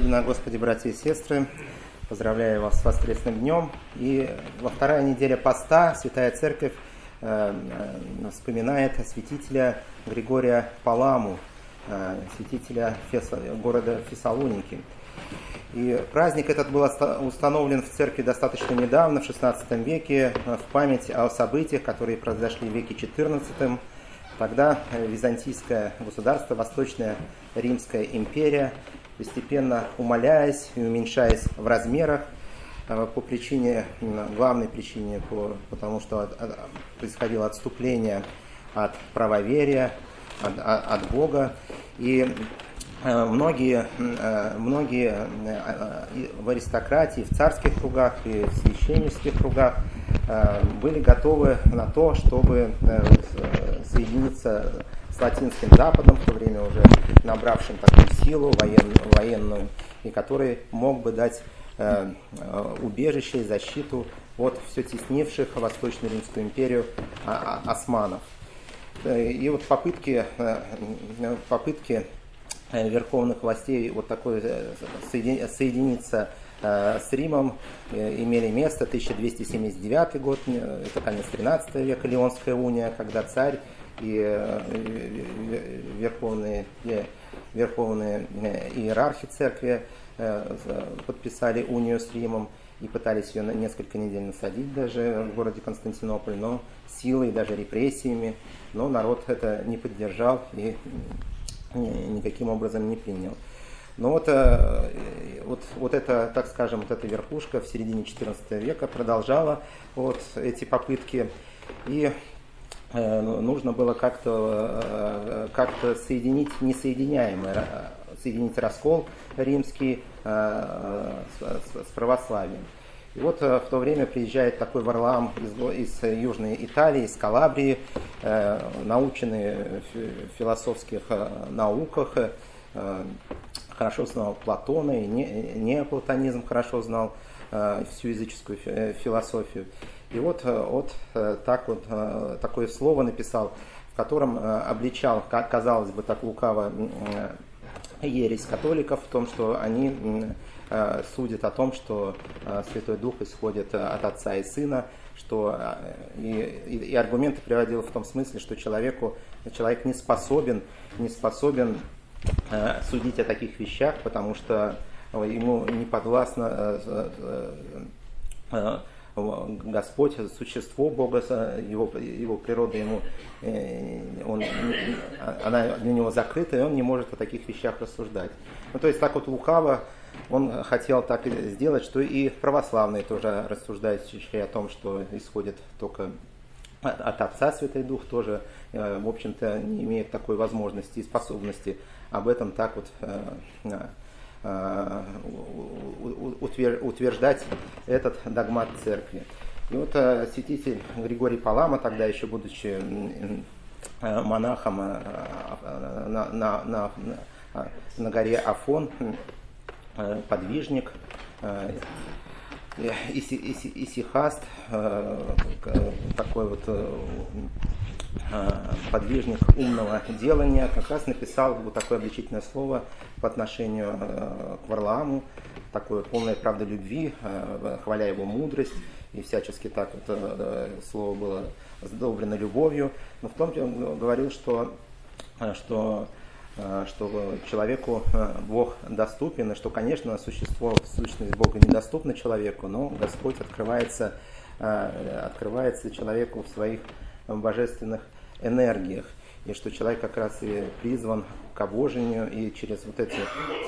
Возлюбленные на Господе, братья и сестры, поздравляю вас с воскресным днем. И во вторая неделя поста Святая Церковь вспоминает святителя Григория Паламу, святителя города Фессалоники. И праздник этот был установлен в церкви достаточно недавно, в XVI веке, в память о событиях, которые произошли в веке XIV. Тогда византийское государство, Восточная Римская империя, постепенно умаляясь и уменьшаясь в размерах, по причине, главной причине, потому что происходило отступление от правоверия, от Бога, и многие в аристократии, в царских кругах и в священнических кругах были готовы на то, чтобы соединиться с Латинским Западом, в то время уже набравшим такую силу военную, и который мог бы дать убежище и защиту от все теснивших Восточную Римскую империю османов. И вот попытки верховных властей вот такой соединиться с Римом имели место. 1279 год, это конец 13 века, Леонская уния, когда царь и верховные иерархи церкви подписали унию с Римом и пытались ее на несколько недель насадить даже в городе Константинополь, но силой, даже репрессиями, но народ это не поддержал и никаким образом не принял. Но вот это, так скажем, вот эта верхушка в середине XIV века продолжала вот эти попытки, и нужно было как-то соединить несоединяемое, соединить раскол римский с православием. И вот в то время приезжает такой Варлаам из Южной Италии, из Калабрии, наученный в философских науках, хорошо знал Платона и неоплатонизм, хорошо знал всю языческую философию. И вот такое слово написал, в котором обличал, казалось бы, так лукаво, ересь католиков в том, что они судят о том, что Святой Дух исходит от Отца и Сына, что и аргументы приводил в том смысле, что человек не способен судить о таких вещах, потому что ему не подвластно Господь, существо Бога, его природа она для него закрыта, и он не может о таких вещах рассуждать. Ну, то есть так вот лукаво он хотел так и сделать, что и православные тоже рассуждают о том, что исходит только от Отца Святой Дух, тоже, в общем-то, не имеет такой возможности и способности об этом так вот утверждать этот догмат церкви. И вот святитель Григорий Палама, тогда еще будучи монахом на горе Афон, подвижник, исихаст, такой вот подвижник умного делания, как раз написал вот такое обличительное слово по отношению к Варлааму, такое полное правдолюбви, хваля его мудрость, и всячески так вот слово было сдобрено любовью. Но в том же он говорил, что человеку Бог доступен, и что, конечно, сущность Бога недоступна человеку, но Господь открывается человеку в своих божественных энергиях, и что человек как раз и призван к обожению, и через вот эти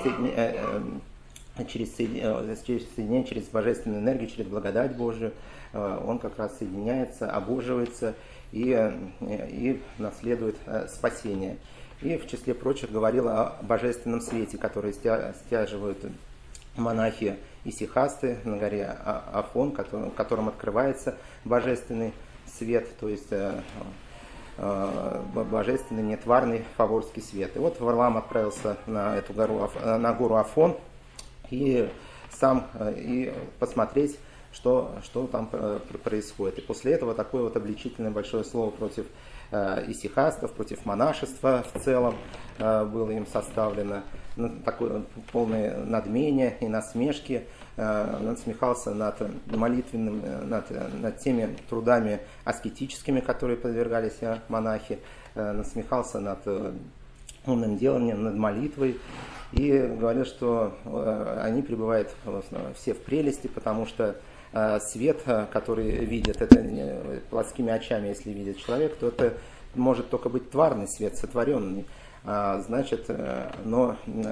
через соединение, через божественную энергию, через благодать Божию, он как раз соединяется, обоживается и наследует спасение. И в числе прочих говорил о божественном свете, который стяживают монахи исихасты на горе Афон, которым открывается божественный свет, то есть божественный нетварный фаворский свет. И вот Варлаам отправился на гору Афон и посмотреть что там происходит. И после этого такое вот обличительное большое слово против исихастов, против монашества в целом было им составлено. Такое полное надмение и насмешки. Насмехался над молитвенным, над теми трудами аскетическими, которые подвергались монахи. Насмехался над умным деланием, над молитвой. И говорил, что они пребывают все в прелести, потому что свет, который видит, это плотскими очами, если видит человек, то это может только быть тварный свет, сотворенный. Значит, но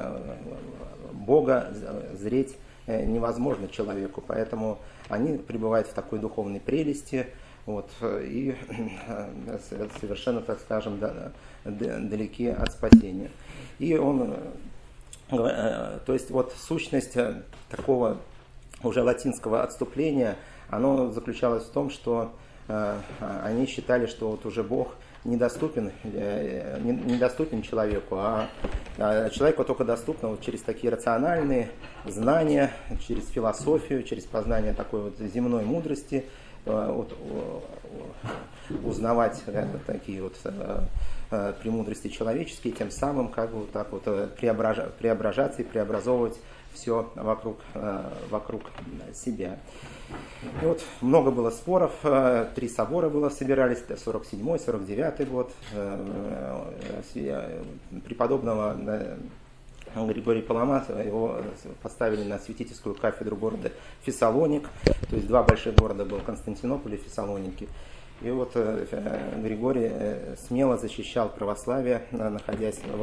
Бога зреть невозможно человеку, поэтому они пребывают в такой духовной прелести, вот, и совершенно, так скажем, далеки от спасения. И он, то есть вот сущность такого уже латинского отступления, оно заключалось в том, что они считали, что вот уже Бог недоступен человеку, а человеку только доступно вот через такие рациональные знания, через философию, через познание такой вот земной мудрости, вот, узнавать такие вот премудрости человеческие, тем самым как бы вот так вот преображаться и преобразовывать все вокруг себя. И вот много было споров, 3 собора собирались, 47-й, 49-й год, преподобного Григория Палама его поставили на святительскую кафедру города Фессалоник, то есть 2 больших города был, Константинополь и Фессалоники. И вот Григорий смело защищал православие, находясь во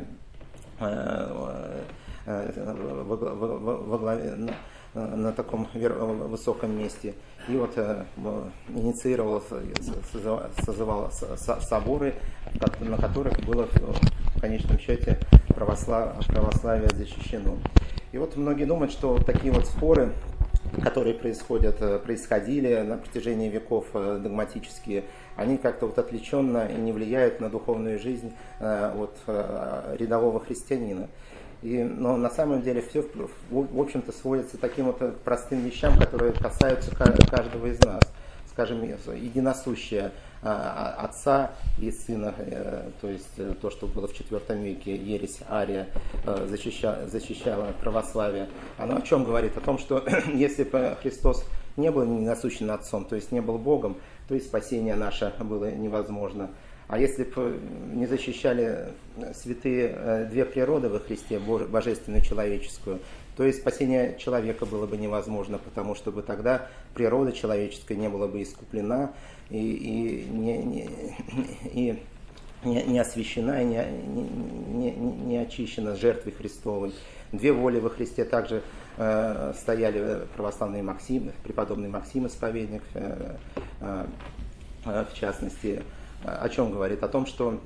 главе на таком высоком месте. И вот инициировал, созывал соборы, на которых было в конечном счете православие защищено. И вот многие думают, что такие вот споры, которые происходили на протяжении веков догматические, они как-то вот отвлеченно и не влияют на духовную жизнь рядового христианина. Но на самом деле все, в общем-то, сводится к таким вот простым вещам, которые касаются каждого из нас. Скажем, единосущее Отца и Сына, то есть то, что было в IV веке, ересь Ария защищала православие. Оно о чем говорит? О том, что если бы Христос не был ненасущен Отцом, то есть не был Богом, то и спасение наше было невозможно. А если бы не защищали святые 2 природы во Христе, божественную и человеческую, то и спасение человека было бы невозможно, потому что бы тогда природа человеческая не была бы искуплена и не освящена, и не очищена жертвой Христовой. 2 воли во Христе также стояли православные Максим, преподобный Максим, исповедник, в частности. О чем говорит? О том, что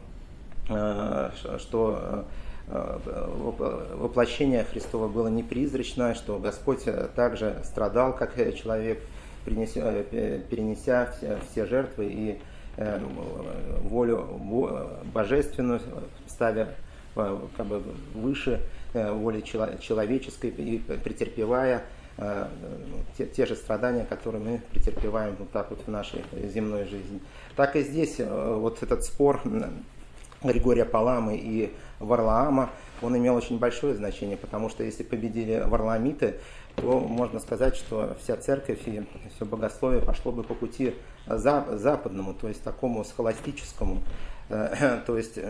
воплощение Христова было не призрачное, что Господь также страдал, как человек, перенеся все жертвы и волю божественную, ставя как бы выше воли человеческой и претерпевая те же страдания, которые мы претерпеваем вот так вот в нашей земной жизни. Так и здесь вот этот спор Григория Паламы и Варлаама, он имел очень большое значение, потому что если победили варламиты, то можно сказать, что вся церковь и все богословие пошло бы по пути западному, то есть такому схоластическому, то есть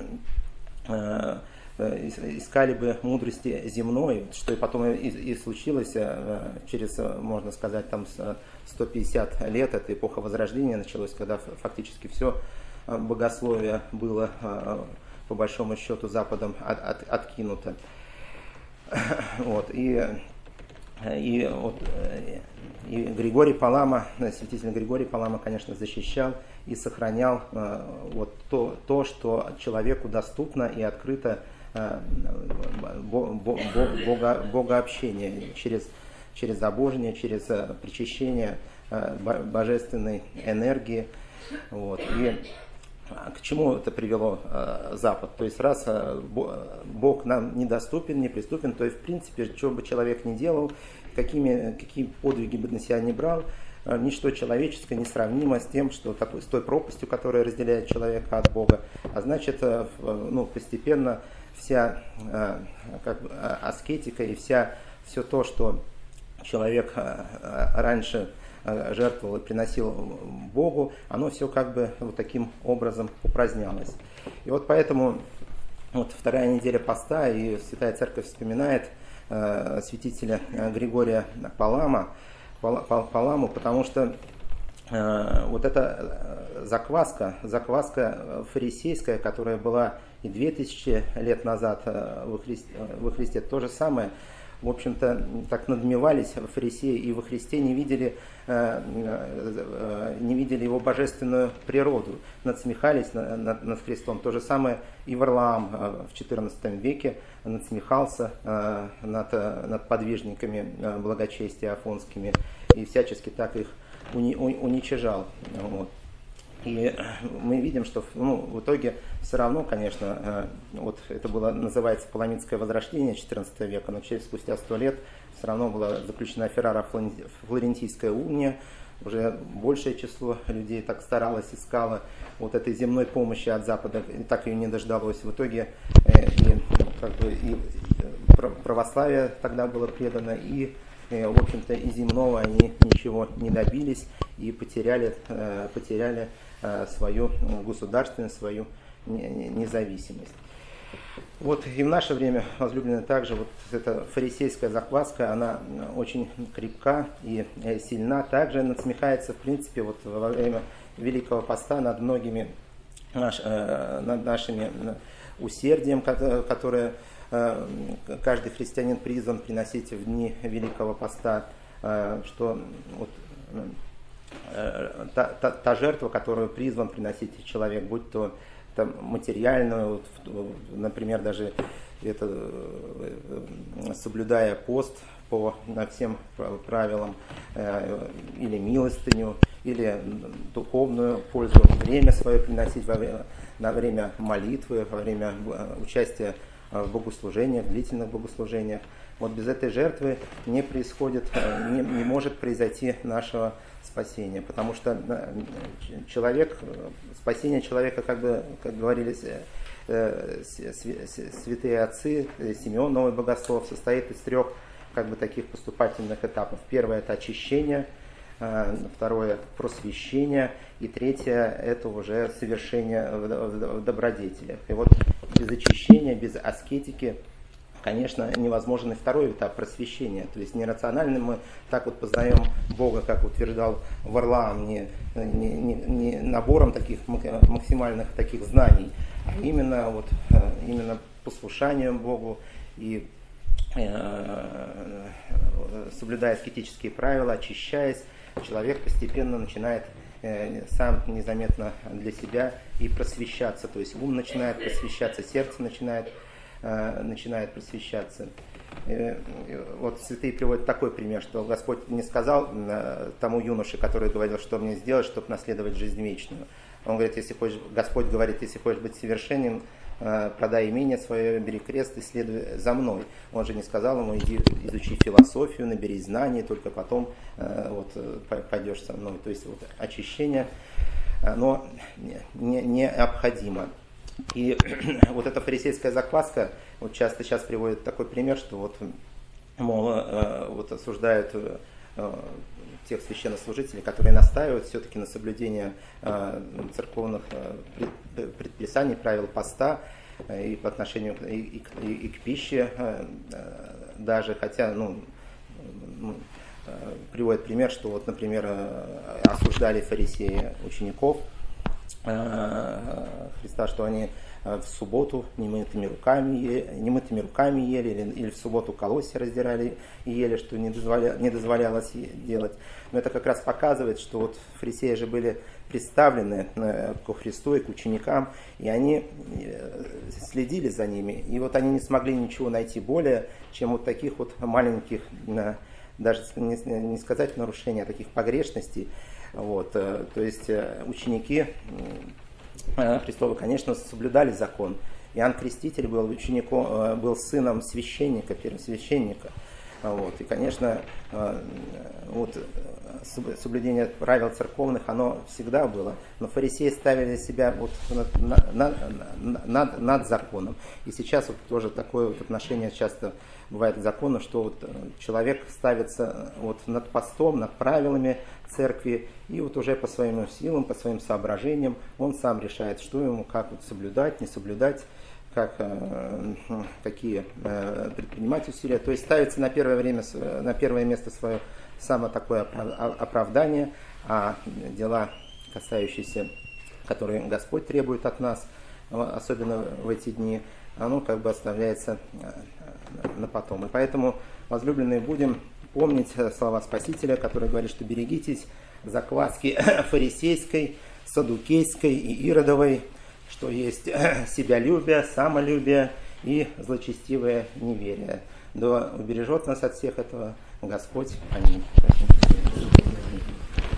искали бы мудрости земной, что и потом и случилось через, можно сказать, там 150 лет, это эпоха Возрождения началась, когда фактически все богословие было по большому счету Западом откинуто. Вот. И Григорий Палама, святитель Григорий Палама, конечно, защищал и сохранял вот то, что человеку доступно и открыто богообщение через обожение, через причащение божественной энергии. Вот. И к чему это привело Запад? То есть раз Бог нам недоступен, неприступен, то есть в принципе, что бы человек ни делал, какие подвиги бы на себя не брал, ничто человеческое не сравнимо с тем, что с той пропастью, которая разделяет человека от Бога. А значит, постепенно вся аскетика и все то, что человек раньше жертвовал и приносил Богу, оно все вот таким образом упразднялось. И вот поэтому вторая неделя поста, и Святая Церковь вспоминает святителя Григория Паламу, потому что вот эта закваска фарисейская, которая была и 2000 лет назад во Христе, то же самое. В общем-то, так надмевались фарисеи и во Христе не видели его божественную природу, надсмехались над Христом. То же самое и Варлаам в XIV веке надсмехался над подвижниками благочестия афонскими и всячески так их уничижал. Вот. И мы видим, что в итоге все равно, конечно, вот это было, называется Паламидское возрождение XIV века, но спустя 100 лет все равно была заключена Ферраро-Флорентийская уния, уже большее число людей так старалось, искало вот этой земной помощи от Запада, и так ее не дождалось. В итоге и православие тогда было предано, и в общем-то и земного они ничего не добились и потеряли свою государственность, свою независимость. Вот и в наше время, возлюбленные, также вот эта фарисейская закваска, она очень крепка и сильна, также надсмехается в принципе вот во время Великого Поста над многими над нашими усердием, которое каждый христианин призван приносить в дни Великого Поста, что вот та жертва, которую призван приносить человек, будь то там материальную, например, даже это, соблюдая пост по всем правилам, или милостыню, или духовную пользу, время свое приносить на время молитвы, во время участия в богослужениях, в длительных богослужениях. Вот без этой жертвы не происходит, не может произойти нашего спасения, потому что спасение человека, как говорили святые отцы, Симеон, новый богослов, состоит из 3 таких поступательных этапов. Первое — это очищение, второе — просвещение, и третье — это уже совершение в добродетелях. И вот без очищения, без аскетики, конечно, невозможен и второй этап просвещения. То есть нерационально мы так вот познаем Бога, как утверждал Варлаам, не набором таких максимальных таких знаний, а именно послушанием Богу и соблюдая аскетические правила, очищаясь, человек постепенно начинает сам незаметно для себя и просвещаться. То есть ум начинает просвещаться, сердце начинает просвещаться. Вот святые приводят такой пример, что Господь не сказал тому юноше, который говорил, что мне сделать, чтобы наследовать жизнь вечную. Он говорит, Господь говорит, если хочешь быть совершенен, продай имение свое, бери крест и следуй за мной. Он же не сказал ему, иди изучи философию, набери знаний, только потом пойдешь со мной. То есть вот очищение, оно необходимо. И вот эта фарисейская закваска, вот часто сейчас приводит такой пример, что осуждают тех священнослужителей, которые настаивают все-таки на соблюдении церковных предписаний, правил поста и по отношению и к пище даже, хотя, приводит пример, что вот, например, осуждали фарисеи учеников Христа, что они в субботу немытыми руками ели, или в субботу колосья раздирали и ели, что не дозволялось делать. Но это как раз показывает, что вот фарисеи же были представлены ко Христу и к ученикам, и они следили за ними. И вот они не смогли ничего найти более, чем вот таких вот маленьких, даже не сказать нарушений, а таких погрешностей. Вот, то есть ученики Христова, конечно, соблюдали закон. Иоанн Креститель был учеником, был сыном священника, первосвященника. Вот. И, конечно, вот, соблюдение правил церковных, оно всегда было. Но фарисеи ставили себя вот над законом. И сейчас вот тоже такое вот отношение часто бывает к закону, что вот человек ставится вот над постом, над правилами церкви, и вот уже по своим силам, по своим соображениям он сам решает, что ему, как вот соблюдать, не соблюдать, какие предпринимать усилия. То есть ставится на первое место свое самое такое оправдание, а дела, касающиеся, которые Господь требует от нас, особенно в эти дни, оно как бы оставляется на потом. И поэтому, возлюбленные, будем помнить слова Спасителя, который говорит, что берегитесь закваски фарисейской, саддукейской и иродовой, что есть себялюбие, самолюбие и злочестивое неверие. Да убережет нас от всех этого Господь. Аминь.